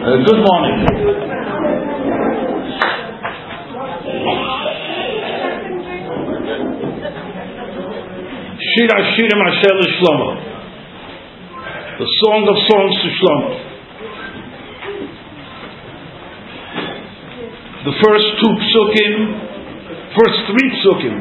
Good morning. Shir HaShirim Asher Shlomo, the Song of Songs to Shlomo. The first three psukim,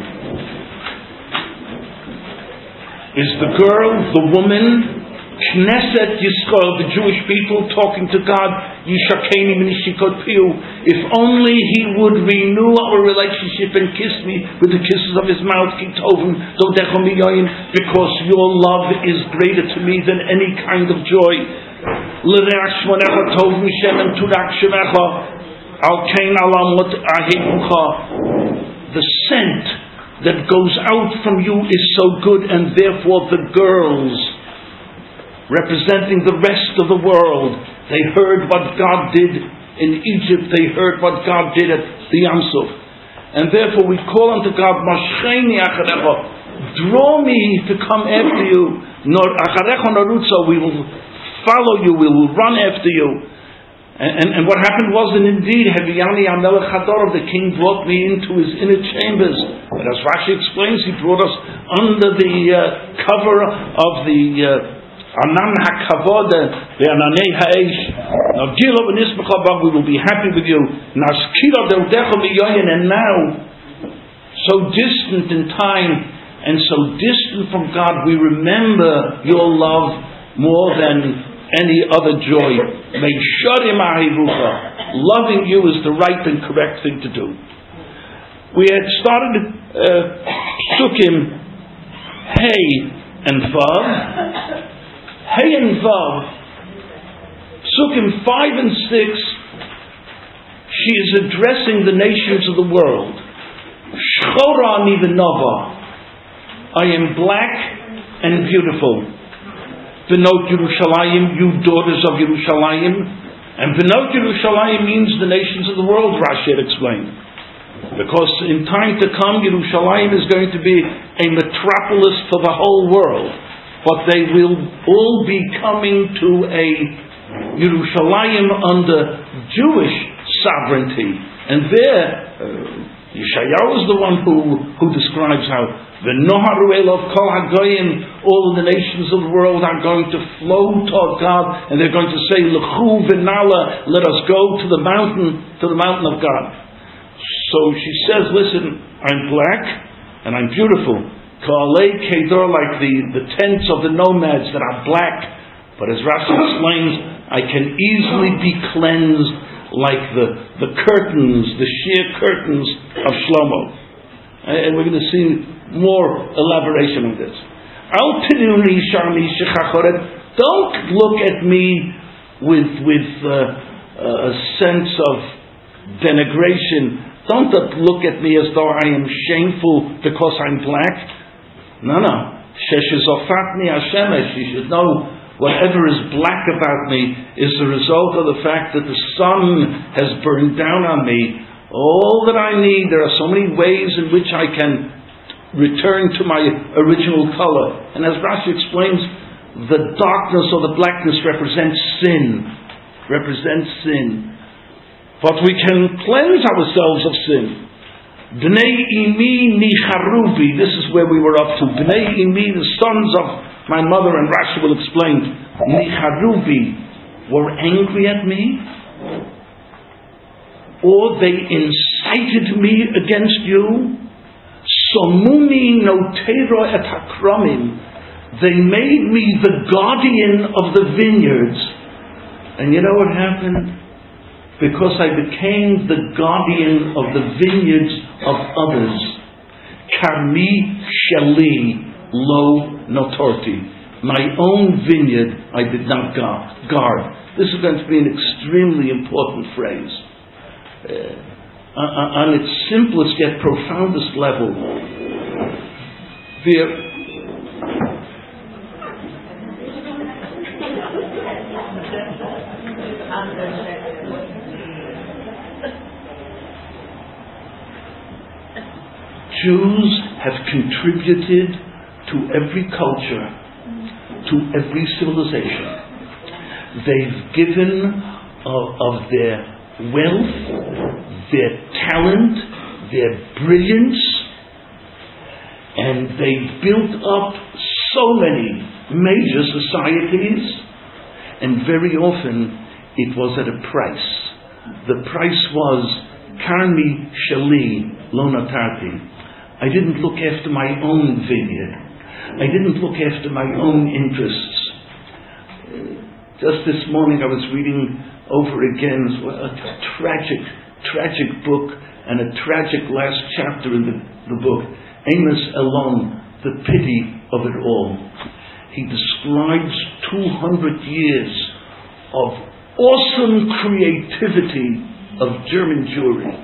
is the girl, the woman, Knesset Yisrael, the Jewish people talking to God. Yishakeni Minishikot Piu. If only He would renew our relationship and kiss me with the kisses of His mouth, Kitovim Dodechom Miyoyim, because Your love is greater to me than any kind of joy. L'reach Shmonecha Tov Mishem and Turak Shemecha Al Kein Alamot Ahibucha. The scent that goes out from You is so good, and therefore the girls, representing the rest of the world, they heard what God did in Egypt, they heard what God did at the Yam Suf, and therefore we call unto God, Mashcheni Acharecha, draw me to come after You, Acharecha Narutza, we will follow You, we will run after You. And what happened was that indeed, Heviani HaMelech Hador, the king, brought me into his inner chambers. But as Rashi explains, he brought us under the cover of the Anan HaKavod, the Ananei HaEsh. Now, Gilo v'nismecha, we will be happy with You. Naskila de'udecha v'yoyin, and now, so distant in time and so distant from God, we remember Your love more than any other joy. Loving You is the right and correct thing to do. We had started Psukim Hey and Vav. Hey and Vav, Psukim 5 and 6, she is addressing the nations of the world. Shchora ani v'nava, I am black and beautiful. V'not Yerushalayim, You daughters of Yerushalayim. And V'not Yerushalayim means the nations of the world, Rashi had explained. Because in time to come, Yerushalayim is going to be a metropolis for the whole world. But they will all be coming to a Yerushalayim under Jewish sovereignty. And there, Yeshayahu is the one who describes how V'noharu elov kol hagoyim, all of the nations of the world are going to flow toward God, and they're going to say, L'chu v'nala, let us go to the mountain of God. So she says, listen, I'm black and I'm beautiful. Ka'alei kedor, like the tents of the nomads that are black. But as Rashi explains, I can easily be cleansed like the curtains, the sheer curtains of Shlomo. And we're going to see more elaboration on this. Don't look at me with a sense of denigration. Don't look at me as though I am shameful because I'm black. No. You should know whatever is black about me is the result of the fact that the sun has burned down on me. All that I need, there are so many ways in which I can return to my original color. And as Rashi explains, the darkness or the blackness represents sin. But we can cleanse ourselves of sin. Bnei imi nicharuvi, this is where we were up to. Bnei imi, the sons of my mother, and Rashi will explain, nicharuvi, were angry at me, or they incited me against You. Somuni notero et hakromim, they made me the guardian of the vineyards. And you know what happened? Because I became the guardian of the vineyards of others. Karmi sheli lo notorti, my own vineyard I did not guard. This is going to be an extremely important phrase. On its simplest yet profoundest level, Jews have contributed to every culture, to every civilization. They've given of their wealth, their talent, their brilliance, and they built up so many major societies, and very often it was at a price. The price was Karmi Shali Lo Natarti. I didn't look after my own vineyard. I didn't look after my own interests. Just this morning I was reading over again a tragic book, and a tragic last chapter in the book, Amos Elon, The Pity of It All. He describes 200 years of awesome creativity of German Jewry.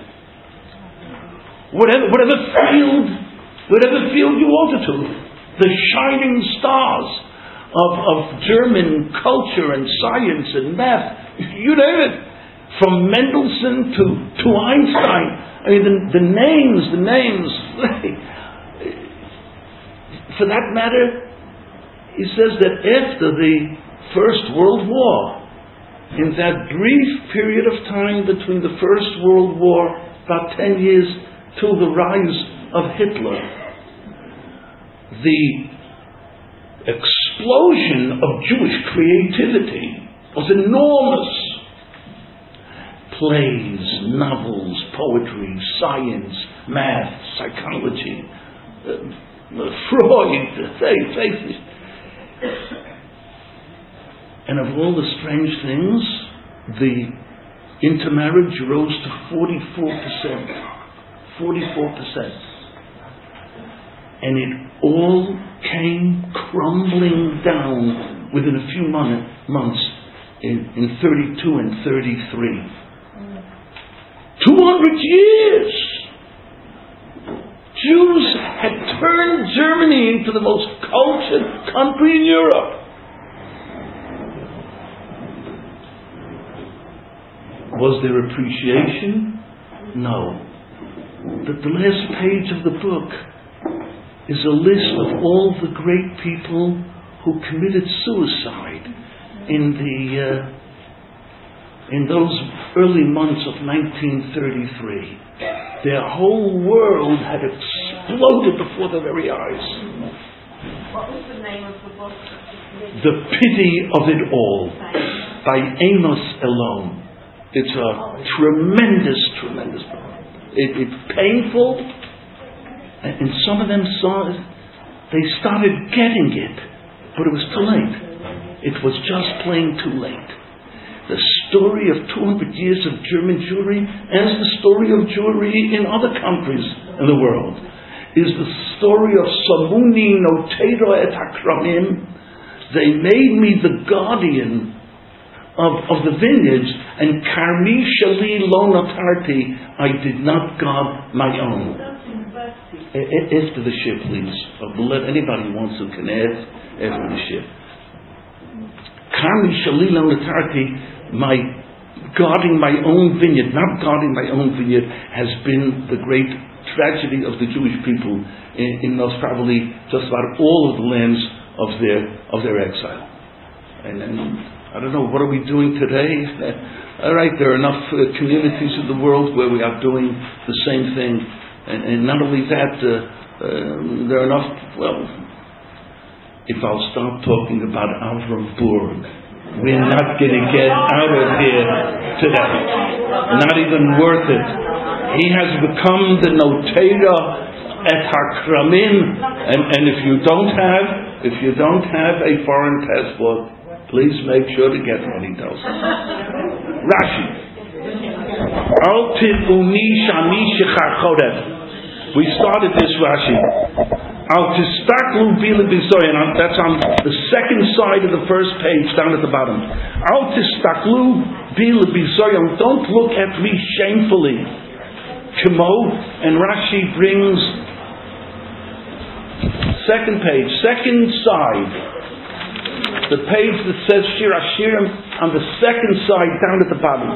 Whatever field you wanted to, the shining stars of German culture and science and math, you name it, from Mendelssohn to Einstein. I mean, the names. For that matter, he says that after the First World War, in that brief period of time between the First World War, about 10 years till the rise of Hitler, the explosion of Jewish creativity was enormous. Plays, novels, poetry, science, math, psychology, Freud, and of all the strange things, the intermarriage rose to 44%. 44%. And it all came crumbling down within a few months in 32 and 33. 200 years! Jews had turned Germany into the most cultured country in Europe. Was there appreciation? No. But the last page of the book is a list of all the great people who committed suicide in those early months of 1933. Their whole world had exploded before their very eyes. What was the name of the book? The Pity of It All, by Amos Elon. It's a tremendous book. It's painful, and some of them they started getting it, but it was too late. It was just plain too late. The story of 200 years of German Jewry, as the story of Jewry in other countries in the world, is the story of Samuni Notero et Akramim. They made me the guardian of the vineyards, and Karmi Shali Lo Natarti, I did not guard my own. After the ship, please. We'll let anybody who wants to can add after the ship. Karmi Shali Lo Natarti, my guarding my own vineyard, not guarding my own vineyard, has been the great tragedy of the Jewish people in most probably just about all of the lands of their exile. And I don't know, what are we doing today? All right, there are enough communities in the world where we are doing the same thing, and not only that, there are enough. Well, if I'll start talking about Avram Burg, we're not going to get out of here today. Not even worth it. He has become the Notera et Hakramim, and if you don't have a foreign passport, please make sure to get one, he tells us. Rashi. We started this Rashi. That's on the second side of the first page, down at the bottom. Don't look at me shamefully. Kimo, and Rashi brings second page, second side. The page that says Shir Hashirim on the second side, down at the bottom.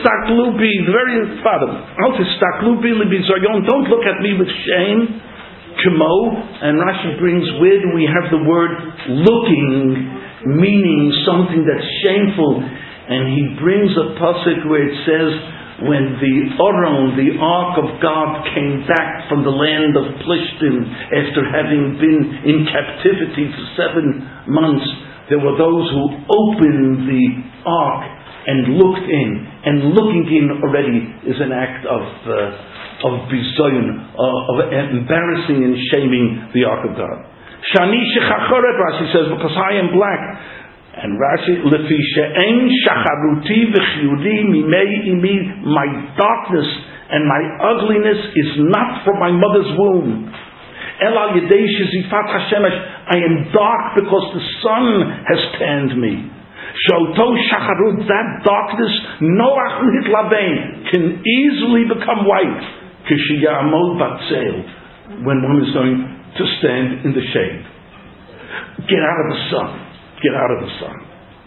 The very bottom. Don't look at me with shame, Kemo, and Rashi brings, where do we have the word looking, meaning something that's shameful, and he brings a pasuk where it says, when the Aron, the Ark of God, came back from the land of Plishtim after having been in captivity for 7 months, there were those who opened the Ark and looked in. And looking in already is an act of bizoyon, of embarrassing and shaming the Ark of God. Shani shechachoret, Rashi says, because I am black. And Rashi, Lefi she'en shacharuti v'chiyudi mimei imi, my darkness and my ugliness is not from my mother's womb. El al yedei shezifat hashemesh, I am dark because the sun has tanned me. Shoto shacharut, that darkness, noach nitlavein, can easily become white. Kishiyamod batzel, when one is going to stand in the shade. Get out of the sun. Get out of the sun.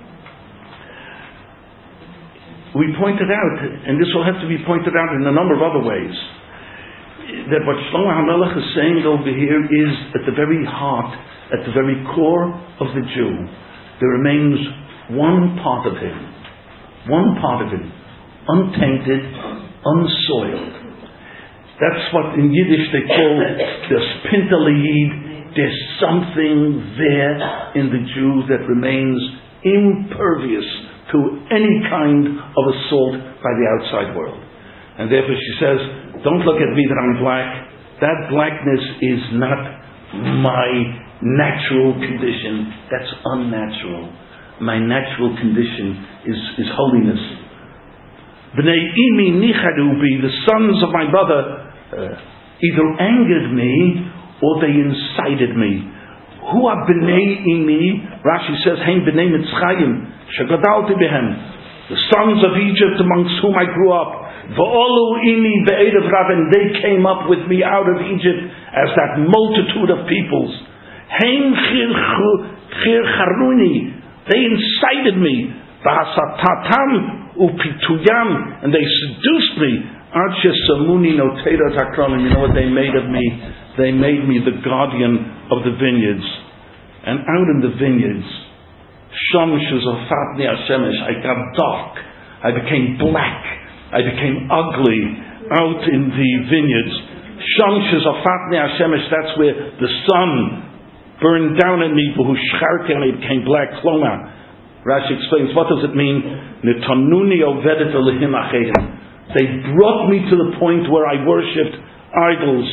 We pointed out, and this will have to be pointed out in a number of other ways, that what Shlomo HaMelech is saying over here is at the very heart, at the very core of the Jew, there remains one part of him, untainted, unsoiled. That's what in Yiddish they call the Spintaliyid. There's something there in the Jew that remains impervious to any kind of assault by the outside world. And therefore she says, don't look at me that I'm black. That blackness is not my natural condition. That's unnatural. My natural condition is holiness. B'nei imi nichadu bi, the sons of my brother either angered me or they incited me. Who are b'nei imi? Rashi says, Hein b'nei Mitzrayim, shegadalti behem, the sons of Egypt amongst whom I grew up. V'olu imi be'edav rav, and they came up with me out of Egypt as that multitude of peoples. Hein chir charuni, they incited me. V'hasatatam upituyam, and they seduced me. You know what they made of me? They made me the guardian of the vineyards. And out in the vineyards, I got dark. I became black. I became ugly out in the vineyards. That's where the sun burned down at me. And I became black. Rashi explains, what does it mean? They brought me to the point where I worshipped idols.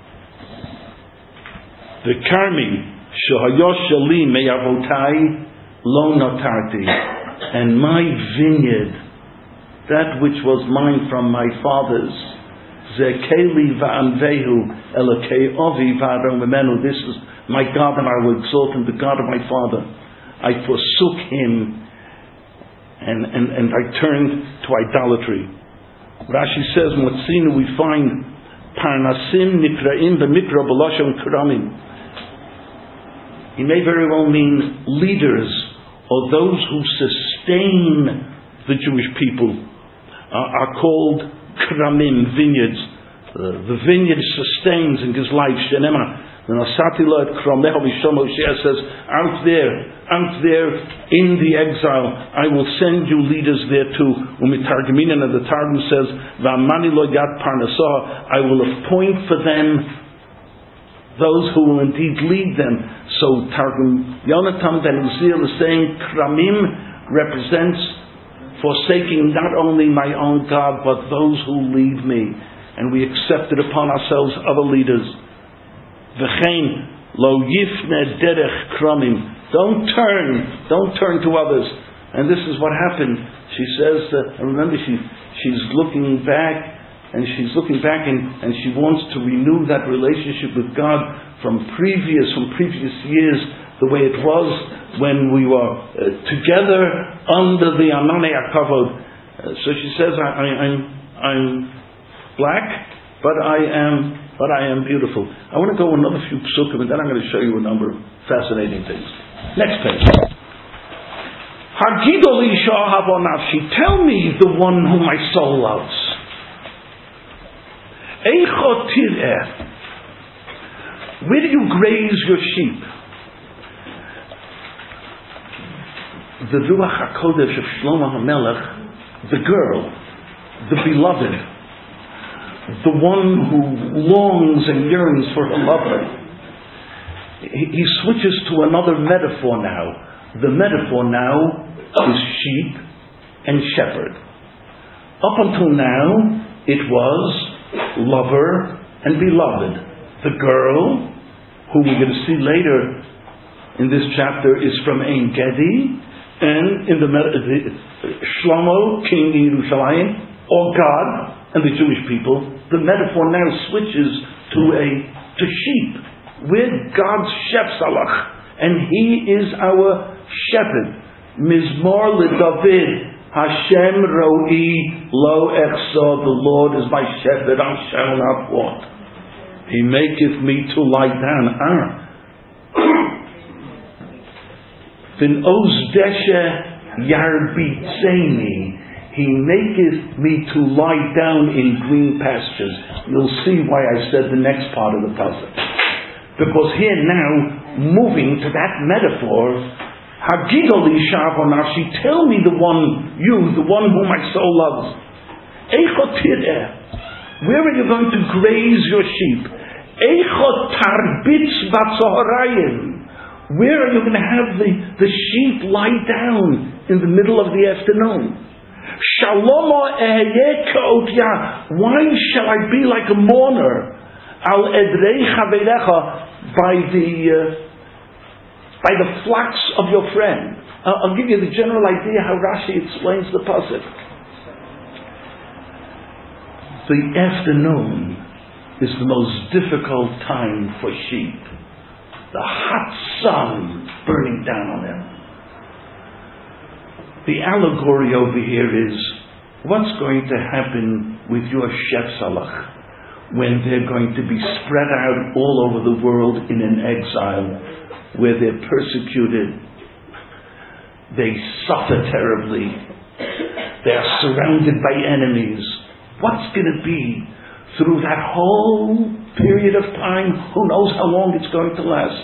The Karmi, Shohayosh Shali Meyavotai Lo Notarti, and my vineyard, that which was mine from my fathers, Zekeli Va'anvehu Elokei Ovi Va'adon Memenu, this is my God, and I will exalt him, the God of my father. I forsook him, and I turned to idolatry. Rashi says, Motzinu, we find Parnasim Nikraim B'Mikra B'Lashon Kramim. He may very well mean leaders, or those who sustain the Jewish people, are called Kramim, vineyards. The vineyard sustains and gives life. Shenema. The Nasatila at Krameho Vishomo says, out there in the exile, I will send you leaders there too. Umitargaminan, and the Targum says, V'amani lo yad parnasah, I will appoint for them those who will indeed lead them. So Targum Yonatan ben Uziel is saying, Kramim represents forsaking not only my own God, but those who lead me. And we accepted upon ourselves other leaders. V'chein lo yifne derech kramim. Don't turn to others. And this is what happened. She says, and remember, she's looking back, and she wants to renew that relationship with God from previous years, the way it was when we were together under the Ananei HaKavod. So she says, I'm black, but I am beautiful. I want to go another few psukim, and then I'm going to show you a number of fascinating things. Next page. Hagidoli sha'ahav nafshi. Tell me the one whom my soul loves. Eicho tireh. Where do you graze your sheep? The Ruach HaKodesh of Shlomo HaMelech, the girl, the beloved, the one who longs and yearns for her lover, he switches to another metaphor now. The metaphor now is sheep and shepherd. Up until now, it was lover and beloved. The girl, who we're going to see later in this chapter, is from Ein Gedi, and in the Shlomo, king in Yerushalayim, or God and the Jewish people. The metaphor now switches to sheep. We're God's Shepsalach, and He is our shepherd. Mizmor LeDavid, Hashem Ro'i Lo Echsa, the Lord is my shepherd, I shall not want. He maketh me to lie down. V'in Ozdeshe Yarbitzeni, He maketh me to lie down in green pastures. You'll see why I said the next part of the puzzle. Because here now, moving to that metaphor, Hagidoli Shavonashi, tell me the one whom my soul loves. Eichotire, where are you going to graze your sheep? Eichot tarbitz batzoharayim, where are you going to have the sheep lie down in the middle of the afternoon? Shalomo ehye ka'otya, why shall I be like a mourner? Al edrei chaveilecha, by the flocks of your friend. I'll give you the general idea how Rashi explains the pasuk. The afternoon is the most difficult time for sheep. The hot sun burning down on them. The allegory over here is what's going to happen with your Shepsalach when they're going to be spread out all over the world in an exile, where they're persecuted, they suffer terribly, they're surrounded by enemies. What's going to be through that whole period of time? Who knows how long it's going to last?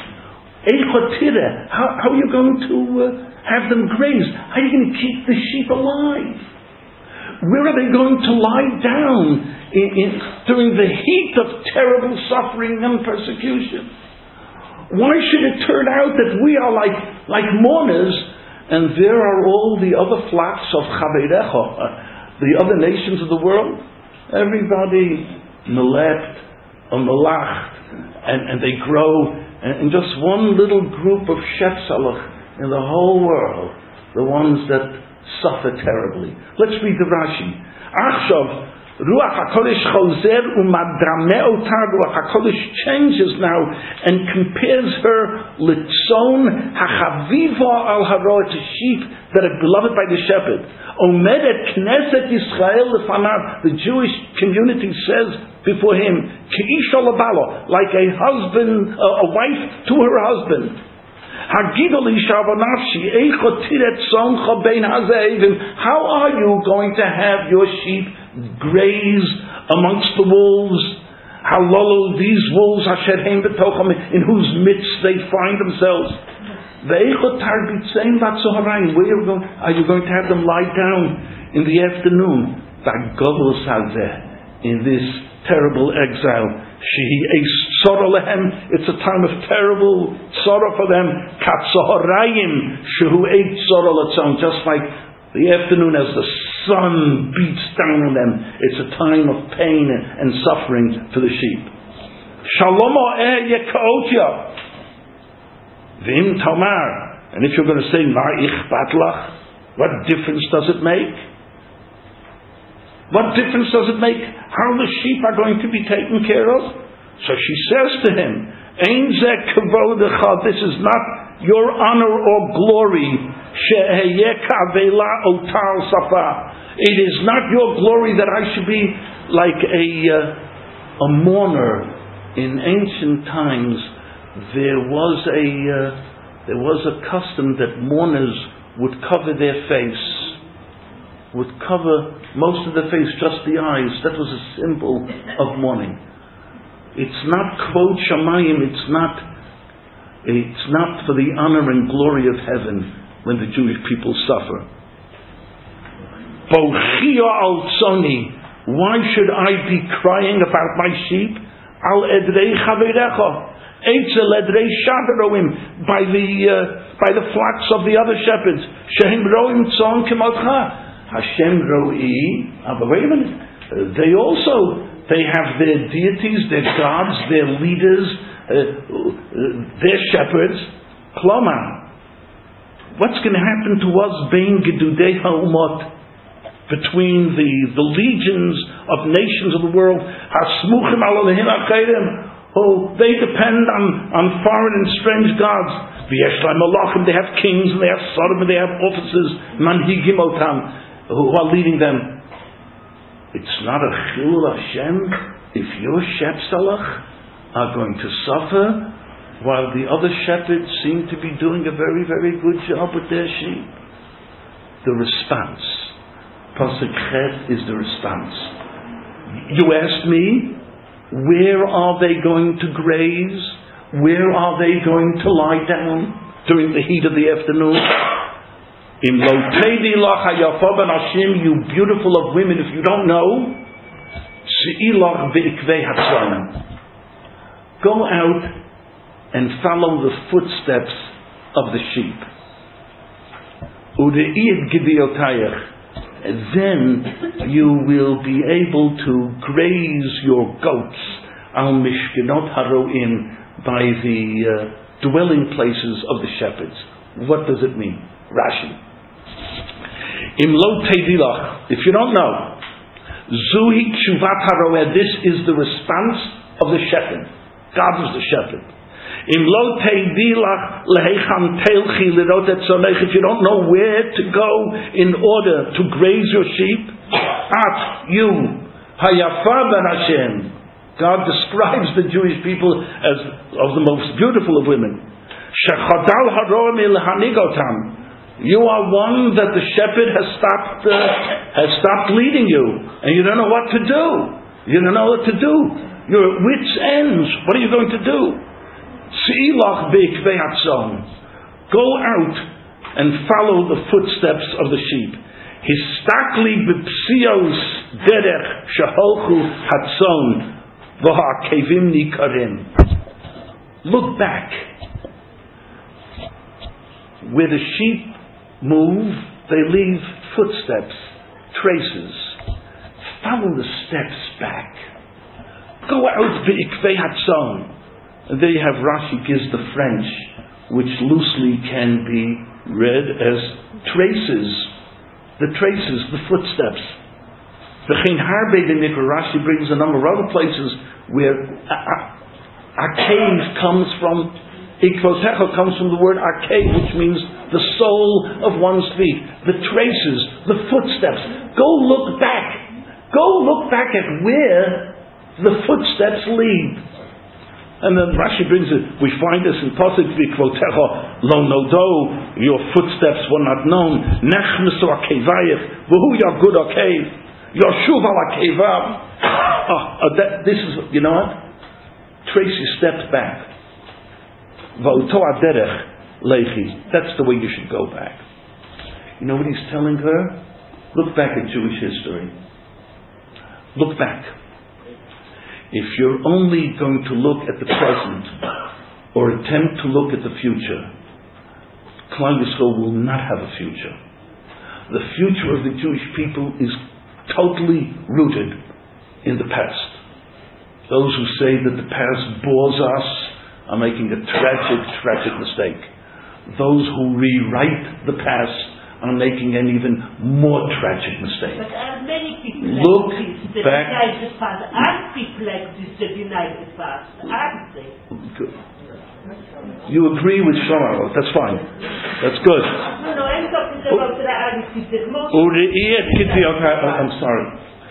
How are you going to have them graze? How are you going to keep the sheep alive? Where are they going to lie down during the heat of terrible suffering and persecution? Why should it turn out that we are like mourners, and there are all the other flocks of Chaveirecha, the other nations of the world? Everybody melept or melacht, and they grow, and just one little group of Shepsalach in the whole world, the ones that suffer terribly. Let's read the Rashi. Achshav, Ruach HaKodesh chozer umadrameh otar. Ruach HaKodesh changes now and compares her litzon hachaviva al haro, to sheep that are beloved by the shepherd. Omedet Knesset Yisrael lefanav, the Jewish community says before him, Keisha labalo, like a husband, a wife to her husband. Hagidoli shavonafshi eichot tiret soncha bein hazevim. How are you going to have your sheep graze amongst the wolves? Halolo, these wolves asher heim betocham, in whose midst they find themselves. Ve'eichot tarbitzein vatzoharayim, where are you going to have them lie down in the afternoon? V'agovos hazeh, in this terrible exile. It's a time of terrible sorrow for them. Just like the afternoon as the sun beats down on them, it's a time of pain and suffering for the sheep. Vim Tamar. And if you're going to say Ma'ich Batlach, what difference does it make? What difference does it make how the sheep are going to be taken care of? So she says to him, Ein zeh kavodecha, this is not your honor or glory. She'ehye ka'avela otar safa. It is not your glory that I should be like a mourner. In ancient times, there was a custom that mourners would cover their face, would cover most of the face, just the eyes. That was a symbol of mourning. It's not kvod shamayim. It's not for the honor and glory of heaven when the Jewish people suffer. Bochia al tzoni. Why should I be crying about my sheep? Al edrei chavirecha. Eitzel edrei shaberoim. By the flocks of the other shepherds. Shehem roim tzon kemotcha. Hashem roi. But wait a minute. They have their deities, their gods, their leaders, their shepherds. Kloma. What's going to happen to us bein gedudei ha'umot? Between the legions of nations of the world, they depend on foreign and strange gods. They have kings, and they have Sodom, and they have officers, manhigim otam, who are leading them. It's not a chilul Hashem if your shepselach are going to suffer while the other shepherds seem to be doing a very, very good job with their sheep. The response. Pasuk Chet is the response. You asked me, where are they going to graze? Where are they going to lie down during the heat of the afternoon? In Lo Teidi Lach Hayafa Ben Hashim, you beautiful of women, if you don't know, Se'ilach Ve'ikvei Hatzon. Go out and follow the footsteps of the sheep. Ure'id Gideotayach. Then you will be able to graze your goats al mishkenot haroim by the dwelling places of the shepherds. What does it mean? Rashi. Im lo teidilach. If you don't know, zuhi tshuvat haroeh. This is the response of the shepherd. God is the shepherd. Im lo teidilach lehechan teilchi lirot et zonech. If you don't know where to go in order to graze your sheep, at you hayafa ben Hashem. God describes the Jewish people as of the most beautiful of women. Shechadal haroim ilhanigotam. You are one that the shepherd has stopped leading you, and you don't know what to do. You don't know what to do. You're at wit's ends. What are you going to do? Go out and follow the footsteps of the sheep. Histakli b'psios derech shaholchu hatzon v'ha'kevim nikarim. Look back. Where the sheep move, they leave footsteps, traces. Follow the steps back. Go out v'ikvei hatzon. And there you have Rashi gives the French, which loosely can be read as traces. The traces, the footsteps. Rashi brings a number of other places where Akev comes from, Ikvotecha comes from the word Akev, which means the sole of one's feet. The traces, the footsteps. Go look back. Go look back at where the footsteps lead. And then Rashi brings it, we find this in Pasuk V'ikvotecha lo nodo, your footsteps were not known. Nechmesu akevayich, v'hu yagud akev, yoshuv al akevav. This is, you know what? Tracy stepped back. V'oto aderech lechi. That's the way you should go back. You know what he's telling her? Look back at Jewish history. Look back. If you're only going to look at the present or attempt to look at the future, Klal Yisrael will not have a future. The future of the Jewish people is totally rooted in the past. Those who say that the past bores us are making a tragic, tragic mistake. Those who rewrite the past are making an even more tragic mistake. But are many people Look like this that back. deny the past? Are people like this that deny the past? Aren't they? Good. You agree with Shlomo? That's fine. That's good. No, I'm talking about the reality that most I'm sorry.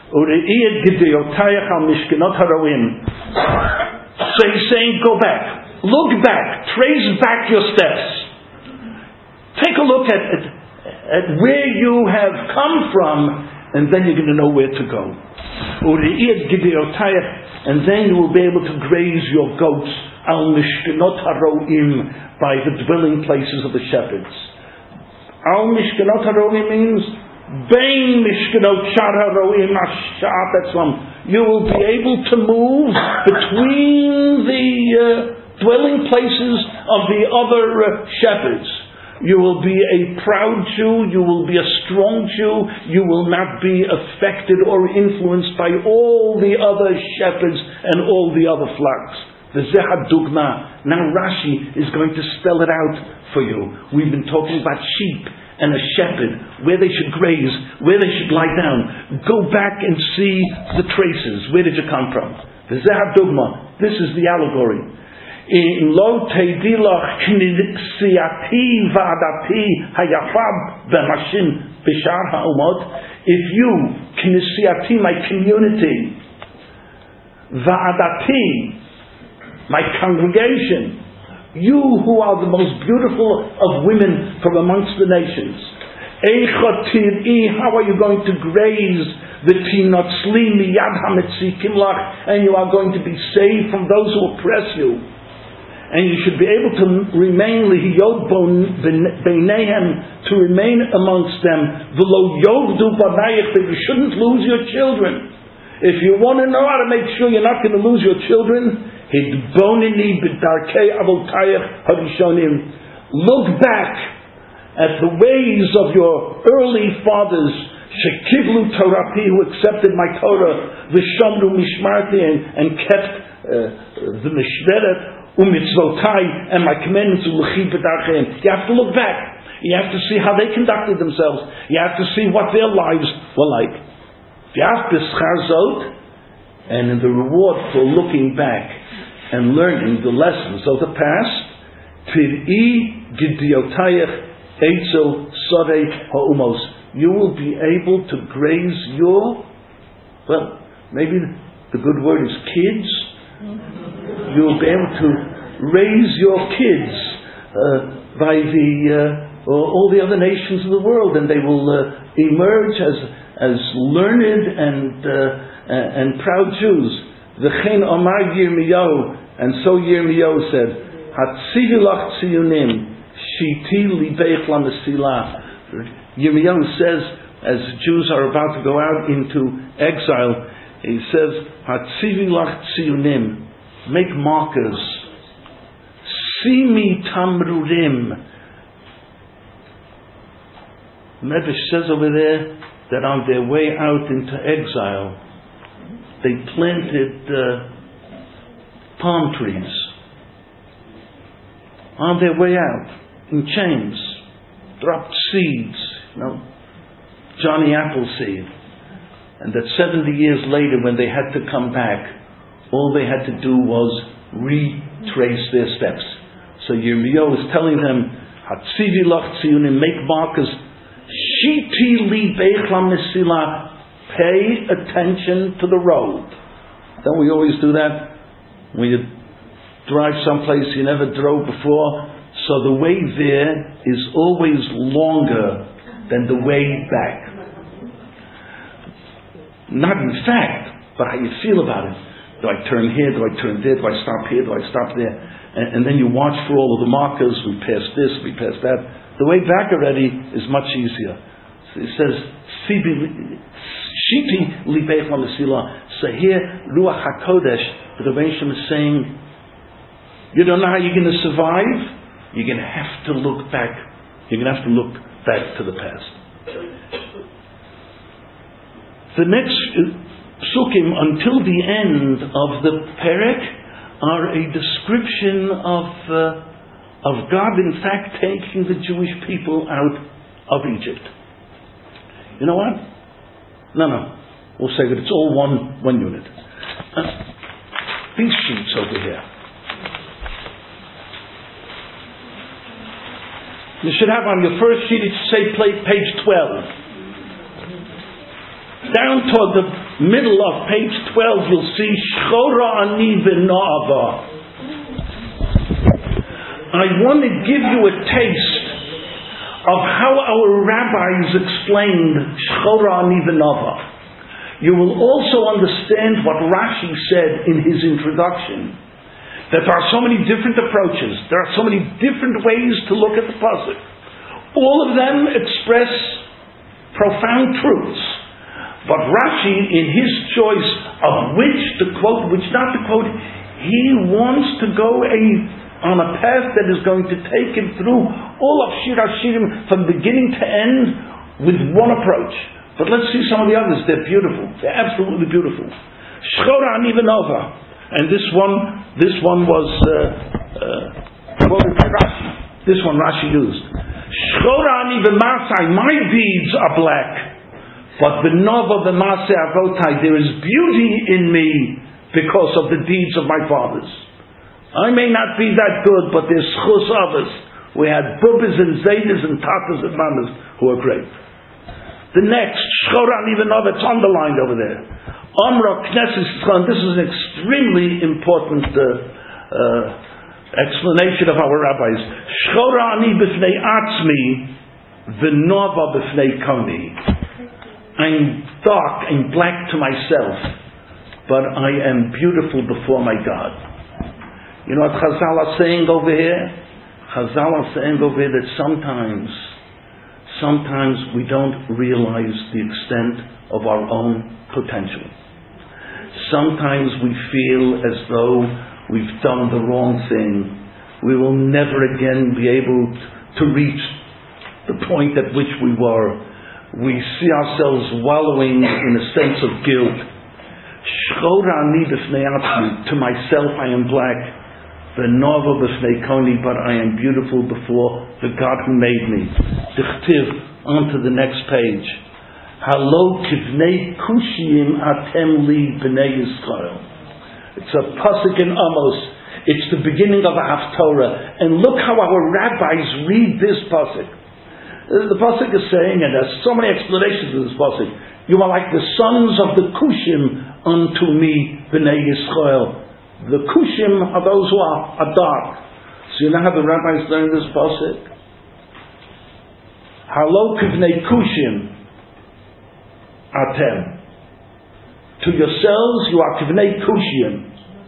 So he's saying, go back. Look back. Trace back your steps. Take a look at where you have come from, and then you're going to know where to go. And then you will be able to graze your goats al mishkenot haroim, by the dwelling places of the shepherds. Al mishkenot haroim means bein mishkenot shar haroim ashat etzlam. You will be able to move between the dwelling places of the other shepherds. You will be a proud Jew, you will be a strong Jew, you will not be affected or influenced by all the other shepherds and all the other flocks. The Zehad Dugma. Now Rashi is going to spell it out for you. We've been talking about sheep and a shepherd, where they should graze, where they should lie down. Go back and see the traces. Where did you come from? The Zehad Dugma. This is the allegory. In lo teidilach knisiati va'adati hayafab b'mashin b'shar ha'umot. If you, knisiati, my community, va'adati, my congregation, you who are the most beautiful of women from amongst the nations, how are you going to graze the tinotzli miyad hametzikim lach, and you are going to be saved from those who oppress you? And you should be able to remain lihiyot beineihem, to remain amongst them. V'lo yovdu banayich, that you shouldn't lose your children. If you want to know how to make sure you're not going to lose your children, hidbonini b'darkei avotayich harishonim. Look back at the ways of your early fathers, shekivlu torapi, who accepted my Torah, v'shomru mishmarti, and kept the mishveret, umitzvotai, and my commandments, u'lechi b'darkeim. You have to look back. You have to see how they conducted themselves. You have to see what their lives were like. And in the reward for looking back and learning the lessons of the past, tir'i gidiotayach eitzel sorei ha'umos. You will be able to graze your, well, maybe the good word is kids. You will be able to raise your kids by all the other nations of the world, and they will emerge as learned and proud Jews. V'chein omar Yirmiyahu, and so Yirmiyahu said, Hatzivi lach tziyunim, shiti libeich lamesilah. Yirmiyahu says, as Jews are about to go out into exile, he says, Hatzivi lach tziyunim, make markers. Simi tamrurim. Medrash says over there that on their way out into exile, they planted palm trees. On their way out, in chains, dropped seeds, Johnny Appleseed. And that 70 years later, when they had to come back, all they had to do was retrace their steps. So Yirmiyahu is telling them, Hatzivi lach tziyunim, make markers. Shiti li beichlam nesila, pay attention to the road. Don't we always do that? When you drive someplace you never drove before, so the way there is always longer than the way back. Not in fact, but how you feel about it. Do I turn here? Do I turn there? Do I stop here? Do I stop there? And then you watch for all of the markers. We passed this, we passed that. The way back already is much easier. So it says, Shiti libeich lamesila. So here, Ruach HaKodesh, the Rebbe Shem is saying, you don't know how you're going to survive? You're going to have to look back. You're going to have to look back to the past. The next psukim until the end of the Perek are a description of God in fact taking the Jewish people out of Egypt. You know what? No. We'll say that it's all one unit. These sheets over here. You should have on your first sheet, it should say page 12. Down toward the middle of page 12, you'll see Shchora ani v'no'ava. I want to give you a taste of how our rabbis explained Shchora ani v'no'ava. you will also understand what Rashi said in his introduction. That there are so many different approaches. There are so many different ways to look at the pasuk. All of them express profound truths. But Rashi, in his choice of which to quote, which not to quote, he wants to go on a path that is going to take him through all of Shir HaShirim from beginning to end with one approach. But let's see some of the others. They're beautiful. They're absolutely beautiful. Shchora Ani V'Nova. And this one was quoted by Rashi. This one Rashi used. Shchora Ani V'Masai. My deeds are black. But V'Nova V'Masei Avotai. There is beauty in me because of the deeds of my fathers. I may not be that good, but there's chus others. We had bubbas and zaydas and tatas and mamas who are great. The next, Shchora Ani V'Nova, it's underlined over there. Amra Knesset Yisrael, this is an extremely important explanation of our rabbis. Shchora Ani B'fnei Atzmi, V'Nova B'fnei Koni. I'm dark and black to myself, but I am beautiful before my God. You know what Chazal are saying over here? Chazal are saying over here that sometimes we don't realize the extent of our own potential. Sometimes we feel as though we've done the wrong thing. We will never again be able to reach the point at which we were. We see ourselves wallowing in a sense of guilt. Shchora Ani B'fnei Atzmi, to myself I am black. V'Nova B'fnei Koni, but I am beautiful before the God who made me. Dichtiv, on to the next page. Halo Kivnei Kushim Atem Li B'nei Yisrael. It's a pasuk in Amos. It's the beginning of a Haftorah. And look how our rabbis read this pasuk. The pasuk is saying, and there's so many explanations of this pasuk, you are like the sons of the Kushim unto me, B'nei Yisrael. The Kushim are those who are dark. So you know how the rabbis learn this pasuk? Halo Kivnei Kushim Atem. To yourselves you are Kivnei Kushim.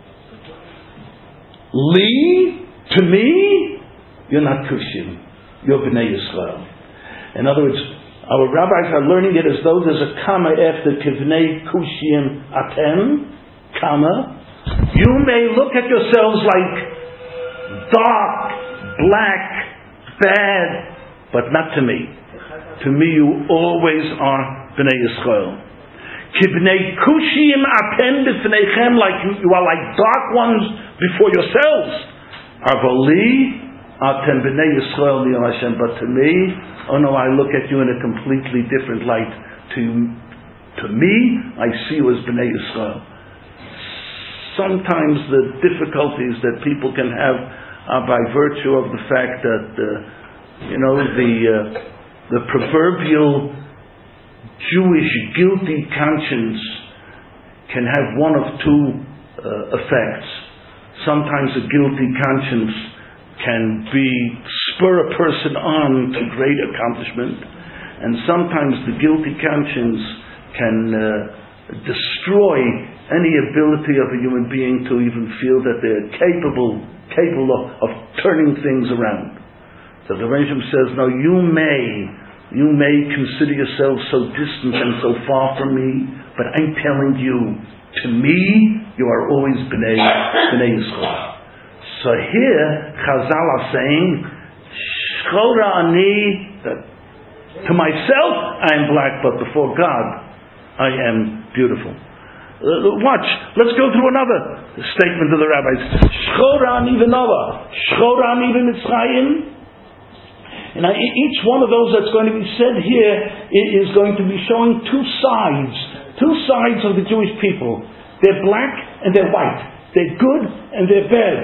Li, to me, you're not Kushim. You're B'nei Yisrael. In other words, our rabbis are learning it as though there's a comma after Kivnei Kushim Atem, comma. You may look at yourselves like dark, black, bad, but not to me. To me you always are B'nai Yisrael. Kibnei Kushim Atem B'fneichem, like you are like dark ones before yourselves. Avoli Atem B'nai Yisrael Li Hashem. But to me, oh no, I look at you in a completely different light. To me, I see you as B'nai Yisrael. Sometimes the difficulties that people can have are by virtue of the fact that the proverbial Jewish guilty conscience can have one of two effects. Sometimes a guilty conscience can spur a person on to great accomplishment, and sometimes the guilty conscience can destroy any ability of a human being to even feel that they're capable of turning things around. So the Rebbeinu says, no, you may consider yourself so distant and so far from me, but I'm telling you, to me, you are always B'nai Yisrael. So here, Chazal are saying, Shchora Ani, that to myself I am black, but before God I am beautiful. Watch, let's go through another statement of the rabbis. Shchora Ani V'Nova, Shchora Ani V'Mitzrayim. And each one of those that's going to be said here is going to be showing two sides of the Jewish people. They're black and they're white. They're good and they're bad.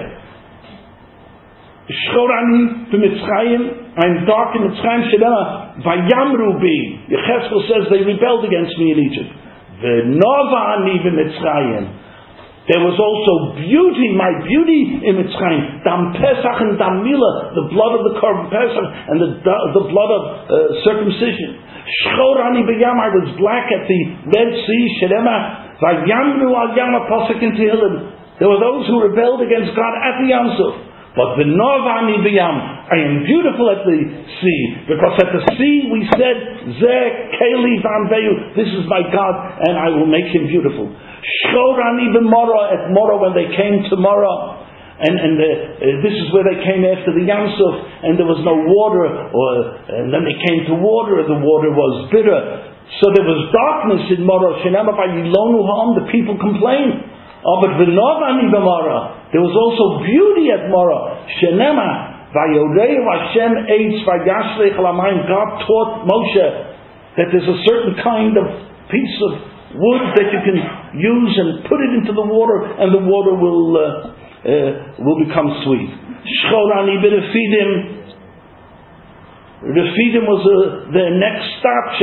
Shchora Ani V'Mitzrayim, I'm dark in Mitzrayim, Shedema Vayamru Bi. Yechezkel says they rebelled against me in Egypt. V'Nova Ani V'Mitzrayim. There was also beauty, my beauty in Mitzrayim. Dam Pesach and Dam Milah, the blood of the Korban Pesach and the blood of circumcision. Shchor ani b'yam, I was black at the Red Sea. Sherema v'yamru al yam pasuk in Tehillim. There were those who rebelled against God at the Yam Suf. But the Nov ani b'yam, I am beautiful at the sea, because at the sea we said, Zeh Keli v'amveyu, this is my God, and I will make him beautiful. Shchor ani b'morah, at Morah, when they came to Morah, and this is where they came after the Yam Suf, and there was no water, and then they came to water, and the water was bitter. So there was darkness in Morah. Shenema v'yilonu ha'am, the people complained. But v'nov b'morah, there was also beauty at Morah. Shenema v'yoreu Hashem eitz v'yashlech alamayim. God taught Moshe that there's a certain kind of piece of wood that you can use and put it into the water, and the water will become sweet. Shchorani b'refidim. Refidim was the next stop. They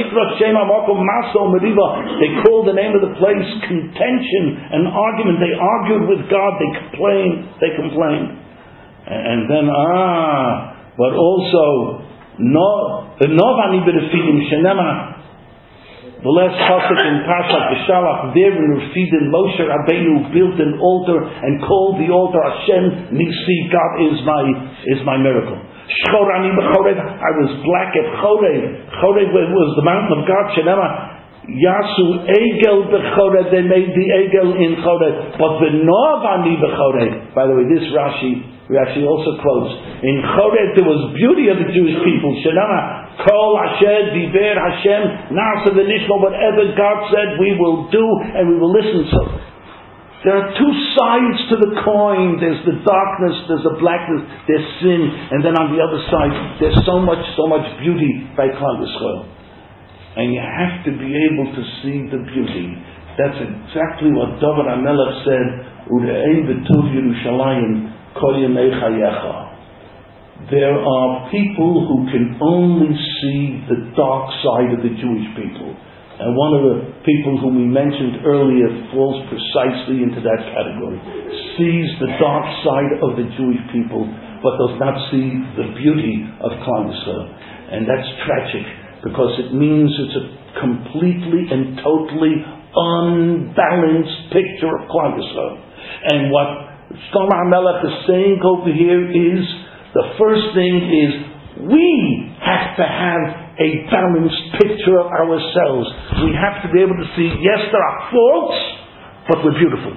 called the name of the place contention and argument. They argued with God. They complained. And then but also the Novani b'Refidim Shenema. The last pasuk in Parshat B'Shalach, there in Refidim, Moshe Rabbeinu built an altar and called the altar Hashem Nisi. God is my miracle. Shchorani b'Chorev, I was black at Chorev. Chorev was the mountain of God. Shenema Yasu Egel b'Chorev, they made the Egel in Chorev. But the Novani b'Chorev. By the way, this Rashi also quotes, in Chorev there was beauty of the Jewish people. Shenema Kol Hashem Diber Hashem Nasa v'Nishma, whatever God said we will do and we will listen. So there are two sides to the coin. There's the darkness, there's the blackness, there's sin, and then on the other side there's so much beauty by Klal Yisrael. And you have to be able to see the beauty. That's exactly what David HaMelech said, Ure'ei b'tov Yerushalayim kol yemei chayecha. There are people who can only see the dark side of the Jewish people. And one of the people whom we mentioned earlier falls precisely into that category. Sees the dark side of the Jewish people, but does not see the beauty of Klal Yisrael. And that's tragic, because it means it's a completely and totally unbalanced picture of Klal Yisrael. And what Shlomo HaMelech is saying over here is, the first thing is, we have to have a balanced picture of ourselves. We have to be able to see, yes, there are faults, but we're beautiful.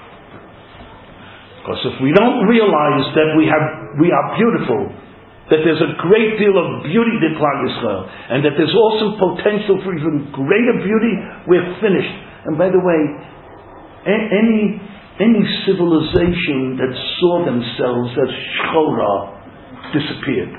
Because if we don't realize that we are beautiful, that there's a great deal of beauty in Klal Yisrael, and that there's also potential for even greater beauty, we're finished. And by the way, any civilization that saw themselves as shchora disappeared.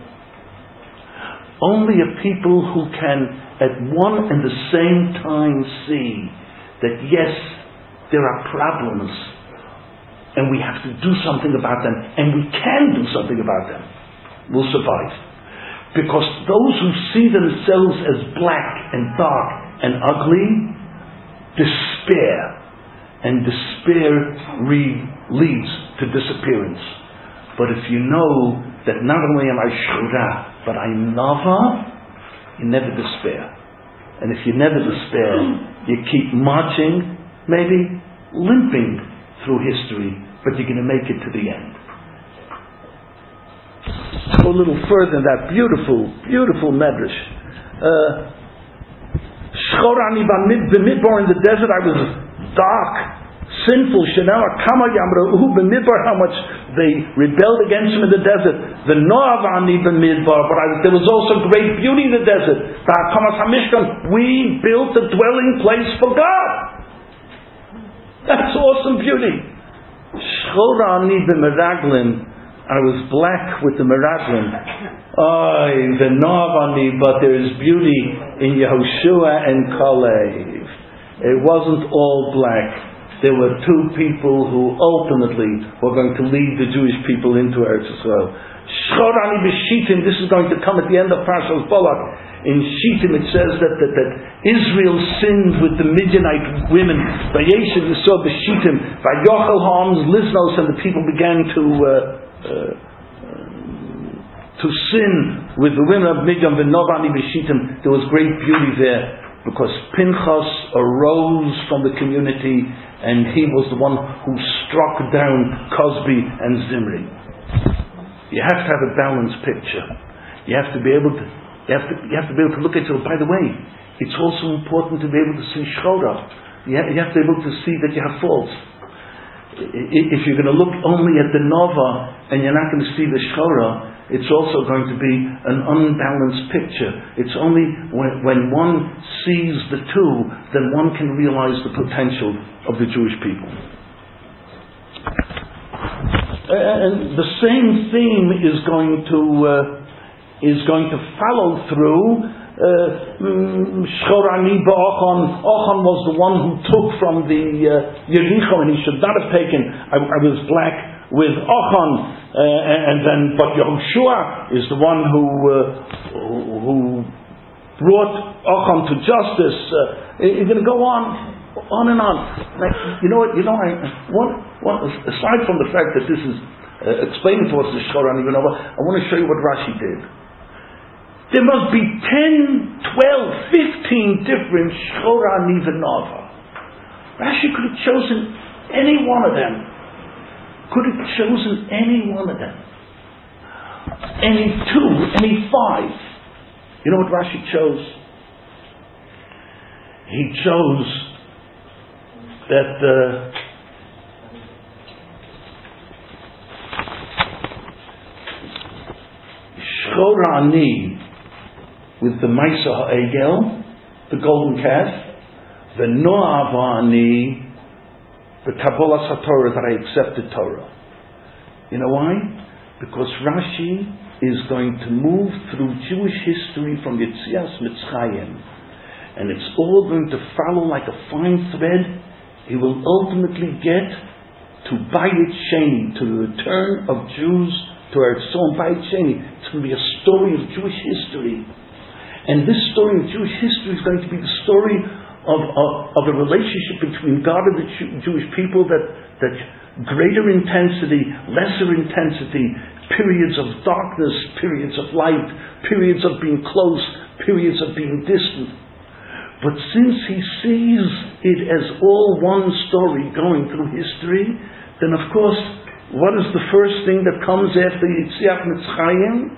Only a people who can at one and the same time see that yes, there are problems and we have to do something about them, and we can do something about them, will survive. Because those who see themselves as black and dark and ugly despair, and despair leads to disappearance. But if you know that not only am I shura, but I'm nava, you never despair. And if you never despair, you keep marching, maybe limping through history, but you're going to make it to the end. Go a little further than that beautiful medrash. Shchorani b'midbar, in the desert I was dark, sinful. Shenema kama yamra'uhu b'midbar, how much they rebelled against him in the desert. The no'avani b'midbar, but there was also great beauty in the desert. Ba'akamas hamishkan, we built a dwelling place for God. That's awesome beauty. Shchorani b'meraglin, I was black with the meraglin. The no'avani, but there is beauty in Yehoshua and Kalev. It wasn't all black. There were two people who ultimately were going to lead the Jewish people into Eretz Yisrael. Shchorani b'shitim, this is going to come at the end of Parshas Balak. In Shittim it says that Israel sinned with the Midianite women. Vayeshev Yisod b'Shittim, Vayochel ha'am Liznos, and the people began to sin with the women of Midian. V'Novani b'Shittim. There was great beauty there because Pinchas arose from the community, and he was the one who struck down Cosbi and Zimri. You have to have a balanced picture. You have to be able to. You have to be able to look at it. By the way, it's also important to be able to see Shchora. You have to be able to see that you have faults. If you're going to look only at the Nova and you're not going to see the Shchora, it's also going to be an unbalanced picture. It's only when one sees the two, then one can realize the potential of the Jewish people. And the same theme is going to follow through. Shchorani ba'Ochan. Ochan was the one who took from the Yericho, and he should not have taken. I was black with Ochan, but Yehoshua is the one who brought Ochan to justice. You're going to go on and on. Like, aside from the fact that this is explaining to us the Shchorani Benova, I want to show you what Rashi did. There must be 10, 12, 15 different Shchorani Benova. Rashi could have chosen any one of them. Any two, any five. You know what Rashi chose? He chose that Shchorani with the Maisa Ha'egel, the golden calf, the Noavani, the Kabbalah Satorah, that I accepted Torah. You know why? Because Rashi is going to move through Jewish history from Yetzias Mitzrayim, and it's all going to follow like a fine thread. He will ultimately get to Bayit Sheni, to the return of Jews to Eretz Yisrael. Bayit Sheni. It's going to be a story of Jewish history, and this story of Jewish history is going to be the story of a relationship between God and the Jewish people that greater intensity, lesser intensity, periods of darkness, periods of light, periods of being close, periods of being distant. But since he sees it as all one story going through history, then of course, what is the first thing that comes after Yetziat Mitzrayim?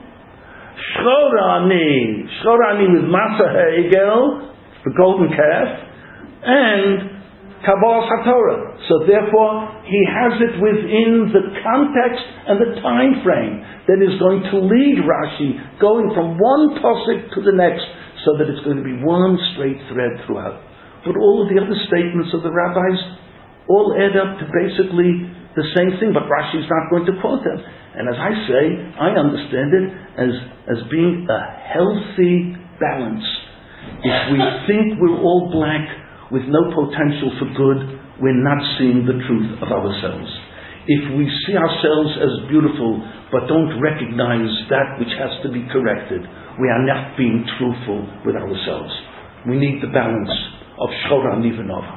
Shchorani with Masa Ha'egel, the golden calf, and Kabbalah Satorah. So therefore, he has it within the context and the time frame that is going to lead Rashi going from one pasuk to the next, so that it's going to be one straight thread throughout. But all of the other statements of the rabbis all add up to basically the same thing, but Rashi's not going to quote them. And as I say, I understand it as being a healthy balance. If we think we're all black with no potential for good, we're not seeing the truth of ourselves. If we see ourselves as beautiful but don't recognize that which has to be corrected, we are not being truthful with ourselves. We need the balance of Shchorani Benova.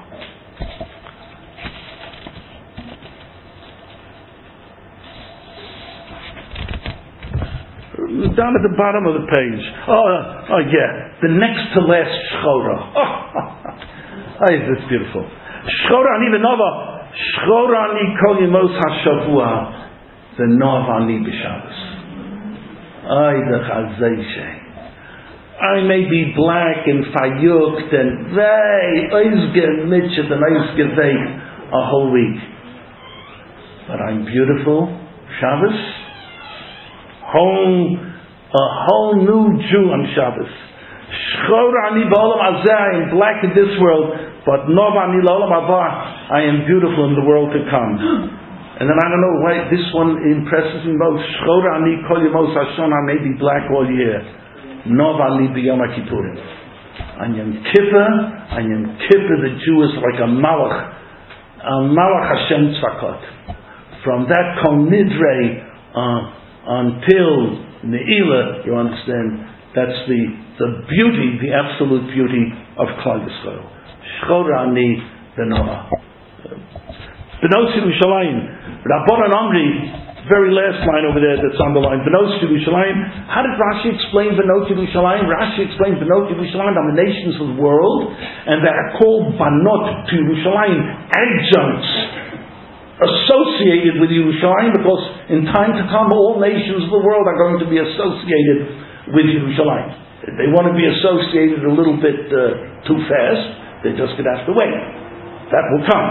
Down at the bottom of the page. Oh yeah, the next to last Shchora. That's beautiful. Shchorani Benova. Shchorani Kol Yemos HaShavua. The Novani B'Shabbos. The Chazayche. I may be black and fayukt and oizge mitchet and oizge veik a whole week, but I'm beautiful. Shabbos. A whole new Jew on Shabbos. Shchorani ba'olam hazeh, I am black in this world, but novani la'olam haba, I am beautiful in the world to come. And then I don't know why this one impresses me most. Shchorani kol yemos hashon, I may be black all year. Novani b'yom HaKippurim. On Yom Kippur, the Jew is like a malach Hashem tzvakot. From that Kol Nidre until Ne'ilah, you understand, That's the beauty, the absolute beauty of Klal Yisrael. Shchora ani benoa. Benos Yerushalayim. Rabbanan Amri, very last line over there that's on the line. Benos Yerushalayim. How did Rashi explain Benos Yerushalayim? Rashi explained Benos Yerushalayim are the nations of the world, and they are called Banot to Yerushalayim, adjuncts associated with Yerushalayim, because in time to come all nations of the world are going to be associated with Yerushalayim. They want to be associated a little bit too fast. They just could have to wait. That will come.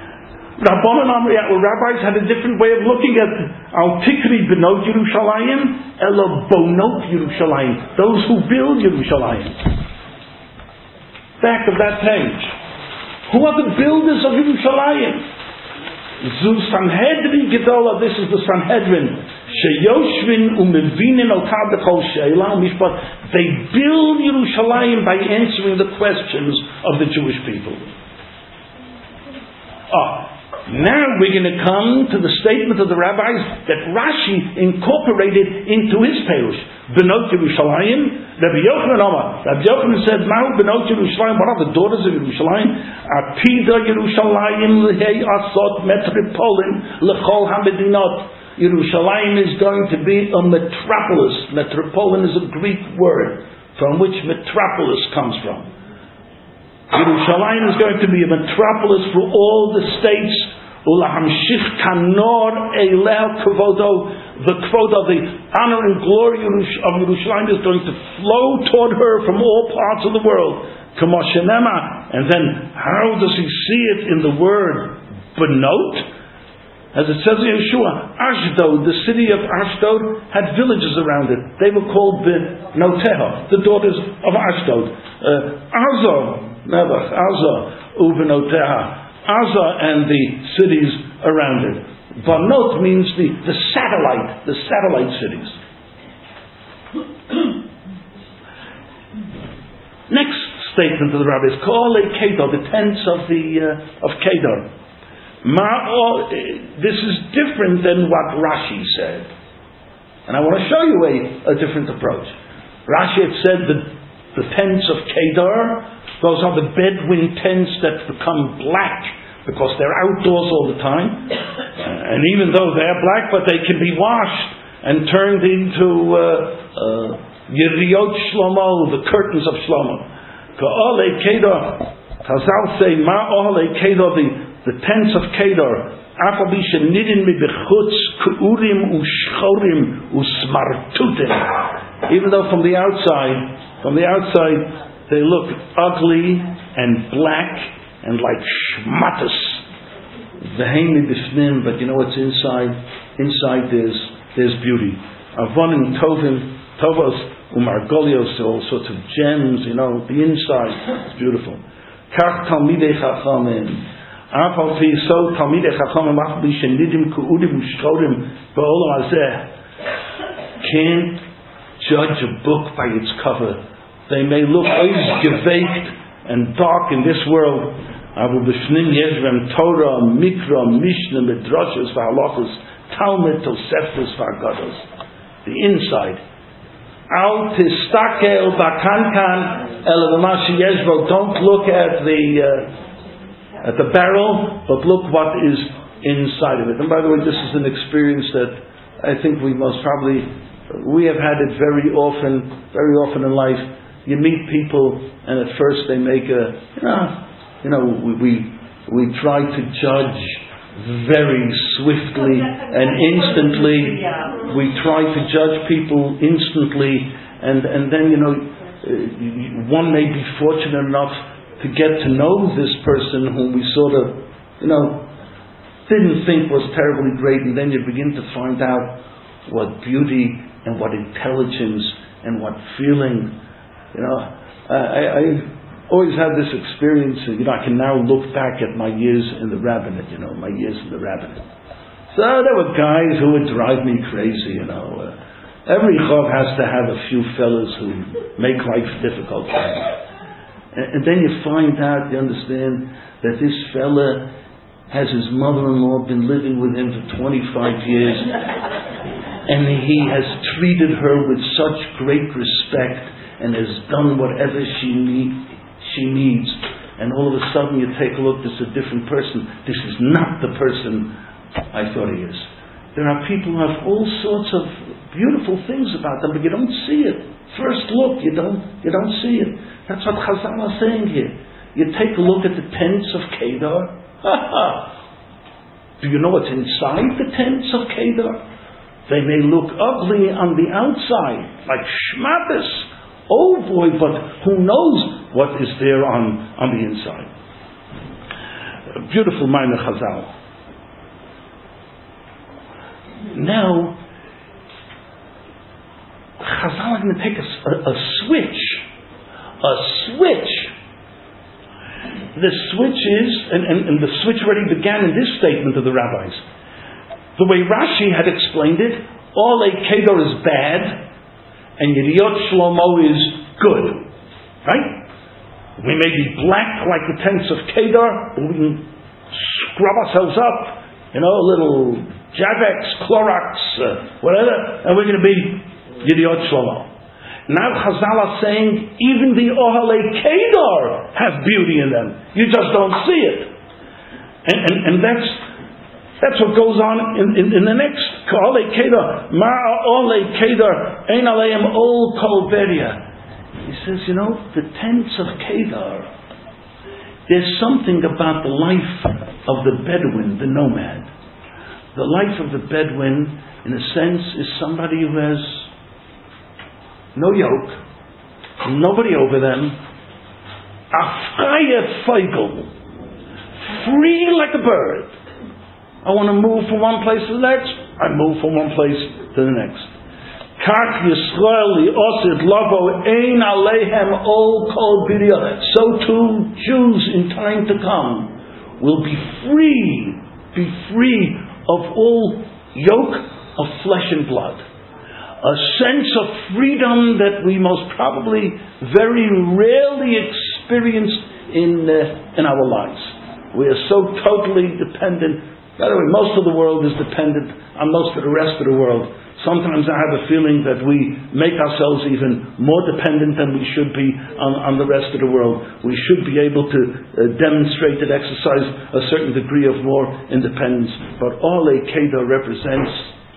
Rabbis had a different way of looking at Al Tikri Benot Yerushalayim, Ela Bonot Yerushalayim, those who build Yerushalayim. Back of that page. Who are the builders of Yerushalayim? Zu Sanhedrin Gedola, this is the Sanhedrin. Sheyoshvin umevinin otad b'chol she'ela mishpat. They build Yerushalayim by answering the questions of the Jewish people. Now we're going to come to the statement of the rabbis that Rashi incorporated into his perush. Benot Yerushalayim, Rabbi Yochanan Omar. Rabbi Yochanan said, "Ma'u Benot Yerushalayim. What are the daughters of Yerushalayim? Atida Yerushalayim lehei asot metropolin lechol hamedinot." Yerushalayim is going to be a metropolis. Metropolin is a Greek word from which metropolis comes from. Yerushalayim is going to be a metropolis for all the states. Ulahamshich kanor eileh kavodo. The kvodo, the honor and glory of Yerushalayim is going to flow toward her from all parts of the world. Kamoshenema. And then, how does he see it in the word benot? As it says in Yeshua, Ashdod, the city of Ashdod, had villages around it. They were called Benoteha, the daughters of Ashdod. Azah, Ubenoteha. Azah and the cities around it. Banot means the satellite cities. Next statement of the rabbis, Ka'alei Kedar, the tents of Kedar. This is different than what Rashi said. And I want to show you a different approach. Rashi had said that the tents of Kedar, those are the Bedouin tents that become black because they're outdoors all the time. And even though they're black, but they can be washed and turned into Yeriot Shlomo, the curtains of Shlomo. Ka'alei Kedar, Chazal say, Ma'alei Kedar, the tents of Kedar, Afabi shenidin mibechutz ku'urim u'shchorim u'smartutim. Even though from the outside, they look ugly and black and like shmatas. V'heini b'fnim, but you know what's inside? Inside there's beauty. Avonim tovim, tovos u'margolios, all sorts of gems. You know, the inside is beautiful. Kach talmidei chachamim. Afafi so talmidei chachamim achbi shenidim ku'udim u'shchorim ba'olam hazeh. Can't judge a book by its cover. They may look oizgeveikt and dark in this world. Abu b'shnim yezrem Torah, Mikra, Mishnah, Midrashos, V'halachos, Talmud, Toseftos, V'agados. The inside. Al tistakel bakankan el v'mashi yezro. Don't look at the barrel, but look what is inside of it. And by the way, this is an experience that I think we have had it very often in life. You meet people, and at first they make we try to judge very swiftly and instantly. We try to judge people instantly, and then one may be fortunate enough to get to know this person whom we sort of didn't think was terribly great, and then you begin to find out what beauty and what intelligence and what feeling. I always had this experience. I can now look back at my years in the rabbinate. So there were guys who would drive me crazy. Every chov has to have a few fellas who make life difficult for him. And then you find out, you understand, that this fella has his mother-in-law been living with him for 25 years. and he has treated her with such great respect and has done whatever she needs. And all of a sudden you take a look, this is a different person. This is not the person I thought he is. There are people who have all sorts of beautiful things about them, but you don't see it. First look, you don't see it. That's what Chazal is saying here. You take a look at the tents of Kedar. Do you know what's inside the tents of Kedar? They may look ugly on the outside, like shmatis. Oh boy, but who knows what is there on the inside? A beautiful Maimon Chazal. Now, Chazal are going to take a switch. A switch. The switch is, and the switch already began in this statement of the rabbis. The way Rashi had explained it, Olei Kedar is bad, and Yediot Shlomo is good. Right? We may be black like the tents of Kedar, but we can scrub ourselves up, a little Javex, Clorox, whatever, and we're going to be Yediot Shlomo. Now Chazal are saying even the Ohalei Kedar have beauty in them. You just don't see it. And that's what goes on in the next Ohalei Kedar. Ma'a Ohalei Kedar Ein Aleim Ol Kol Beria. He says, the tents of Kedar, there's something about the life of the Bedouin, the nomad. The life of the Bedouin, in a sense, is somebody who has no yoke, nobody over them, afraye feigel, free like a bird. I want to move from one place to the next, I move from one place to the next. Kach Yisrael li'osid lavo ein aleihem ol kol biria. So too Jews in time to come will be free of all yoke of flesh and blood. A sense of freedom that we most probably very rarely experienced in our lives. We are so totally dependent. By the way, most of the world is dependent on most of the rest of the world. Sometimes I have a feeling that we make ourselves even more dependent than we should be on the rest of the world. We should be able to demonstrate and exercise a certain degree of more independence. But Olei Kedar represents,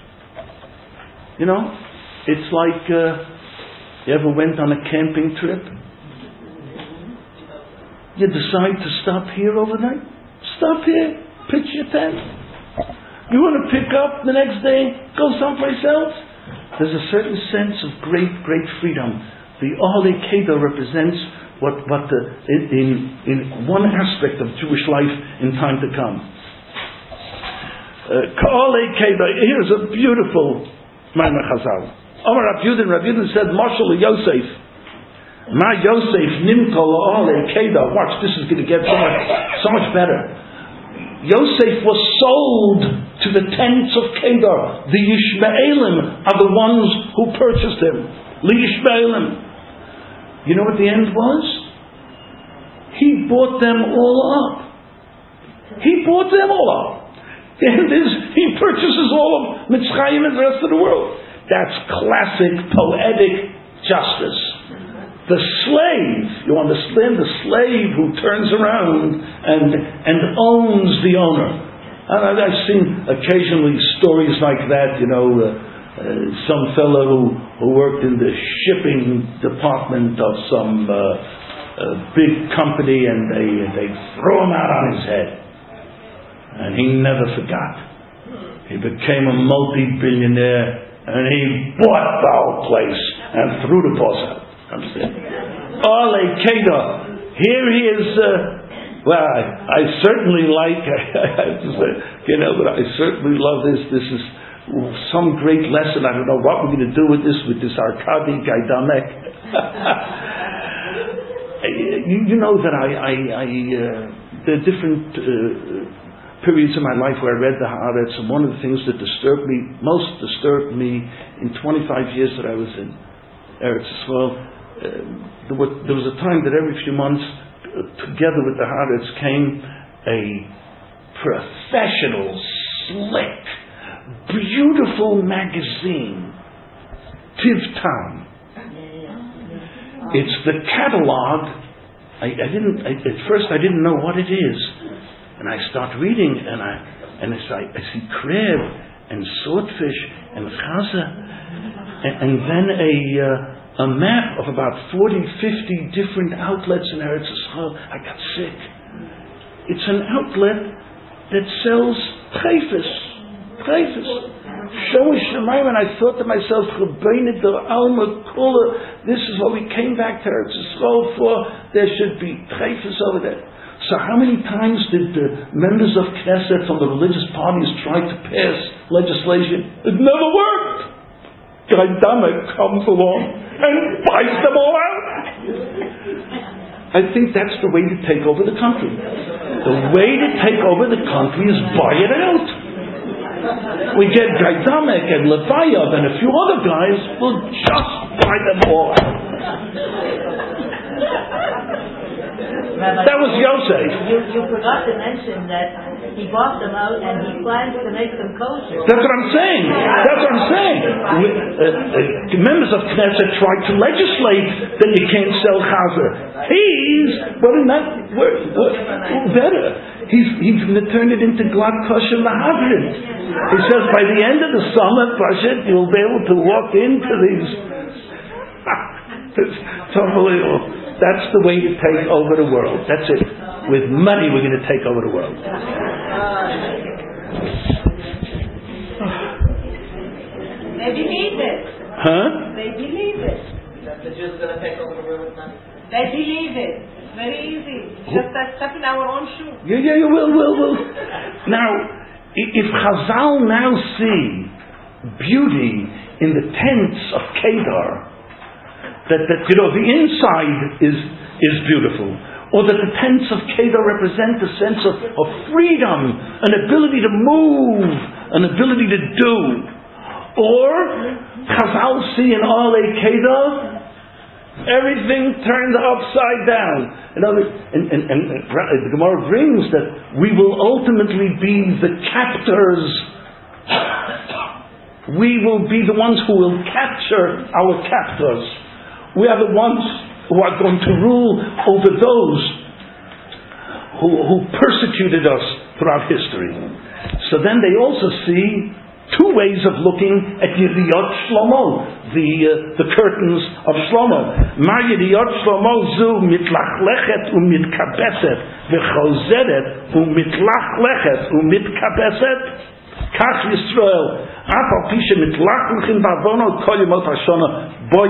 it's like, you ever went on a camping trip? You decide to stop here overnight? Stop here, pitch your tent. You want to pick up the next day, go someplace else? There's a certain sense of great freedom. The Olei Kedar represents in one aspect of Jewish life in time to come. Olei Kedar, here's a beautiful Maimon Chazal. Amar Rav Yudin said, Marshal Yosef, Ma Yosef Nimkol Olei Kedar. Watch, this is going to get so much better. Yosef was sold to the tents of Kedar. The Yishmaelim are the ones who purchased him. The Yishmaelim. You know what the end was? He bought them all up. He bought them all up. The end is, he purchases all of Mitzrayim and the rest of the world. That's classic poetic justice. The slave, you understand, the slave who turns around and owns the owner. And I've seen occasionally stories like that, some fellow who worked in the shipping department of some big company, and they throw him out on his head. And he never forgot. He became a multi-billionaire, and he bought the whole place and threw the boss out. Olei Kedar. Here he is. I certainly like. I have to say, but I certainly love this. This is some great lesson. I don't know what we're going to do with this Arkady Gaidamek. You know that there are different periods in my life where I read the Haaretz, and one of the things that most disturbed me in 25 years that I was in Eretz Yisrael. There was a time that every few months, together with the Haaretz, came a professional, slick, beautiful magazine, Tivtam. It's the catalog. At first I didn't know what it is, and I start reading, and I see crab and swordfish and chaza, and then a map of about 40-50 different outlets in Eretz Yisrael. I got sick. It's an outlet that sells treifus. Shomish Shemayim, and I thought to myself, Rebbeinu der Alma Kula, this is what we came back to Eretz Yisrael for. There should be treifus over there. So how many times did the members of Knesset from the religious parties try to pass legislation? It never worked. Guy Damek comes along and buys them all out. I think that's the way to take over the country. The way to take over the country is buy it out. We get Guy Damek and Levayev and a few other guys will just buy them all out. That was Yosef. You forgot to mention that he bought them out and he plans to make them kosher. That's what I'm saying. Members of Knesset tried to legislate that you can't sell chazer. Better. He's going to turn it into glad kosher lahavrin. He says by the end of the summer, Pashit, you'll be able to walk into these. It's unbelievable. That's the way to take over the world. That's it. With money, we're going to take over the world. They believe it. Huh? They believe it. That the Jews are going to take over the world now? They believe it. It's very easy. Just step in our own shoe. Yeah, will. Now, if Chazal now see beauty in the tents of Kedar, that the inside is beautiful, or that the tents of Kedar represent a sense of freedom, an ability to move, an ability to do, or Chazal see in Alei Kedar everything turned upside down. And the Gemara brings that we will ultimately be the captors. We will be the ones who will capture our captors. We are the ones who are going to rule over those who persecuted us throughout history. So then they also see two ways of looking at Yediyot Shlomo, the curtains of Shlomo. Ma Yediyot Shlomo zu mitlachlechet umitkabeset v'chozeret umitlachlechet umitkabeset kach Yisrael afal pishe mitlachlechin ba'avonot kol yemot hashana. They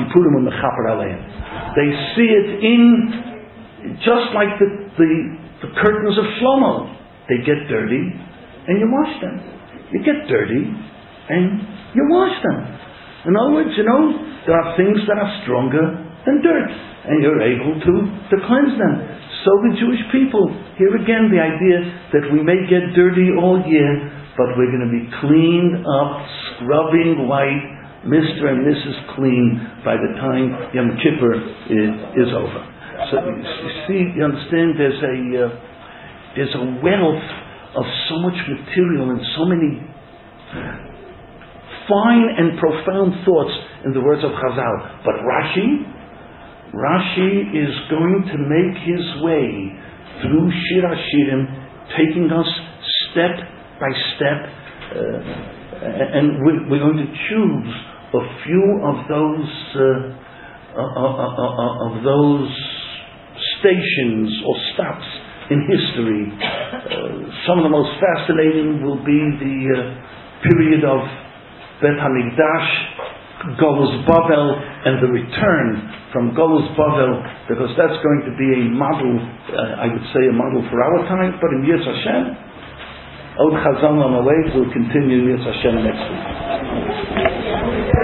see it in just like the curtains of Shlomo. They get dirty and you wash them. You get dirty and you wash them. In other words, there are things that are stronger than dirt and you're able to cleanse them. So the Jewish people, here again the idea that we may get dirty all year, but we're going to be cleaned up, scrubbing white, Mr. and Mrs. Clean by the time Yom Kippur is over. So you understand, there's a wealth of so much material and so many fine and profound thoughts in the words of Chazal. But Rashi is going to make his way through Shir HaShirim, taking us step by step, and we're going to choose a few of those stations or stops in history. Some of the most fascinating will be the period of Bet HaMikdash, Golus Bavel, and the return from Golus Bavel, because that's going to be a model, I would say a model for our time, but in Yetz Hashem, Od Chazal on the way, we'll continue Yetz Hashem next week.